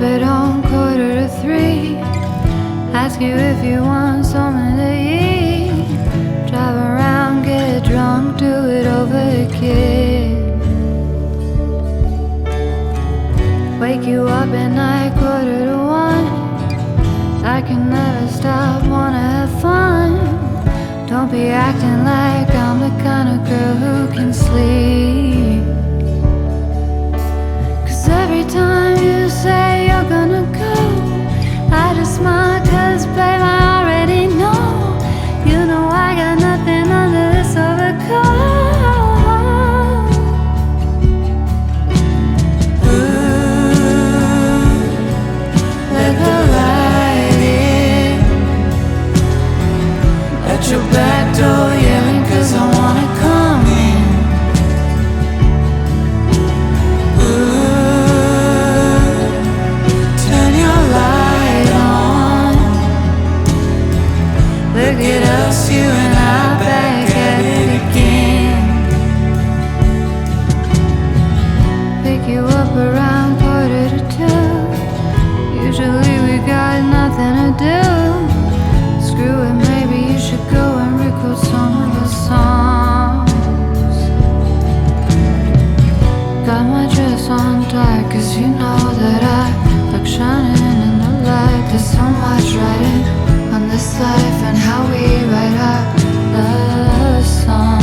it on 2:45. Ask you if you want something to eat. Drive around, get drunk, do it over again. Wake you up at night, 1:45. I can never stop, wanna have fun. Don't be acting like I'm the kind of girl who can sleep. 'Cause every time you say you're gonna go, I just smile 'cause babe I already know. You know I got nothing under this overcoat. Ooh, let the light in at your back door, yelling 'cause I wanna come in. Ooh, turn your light on. Look at us, you and I, back at it again. Pick you up around 1:45. Usually we got nothing to do. Screw it, maybe you should go and record some of the songs. Got my dress on tight 'cause you know that I like shining in the light. There's so much writing on this life and how we write our love songs.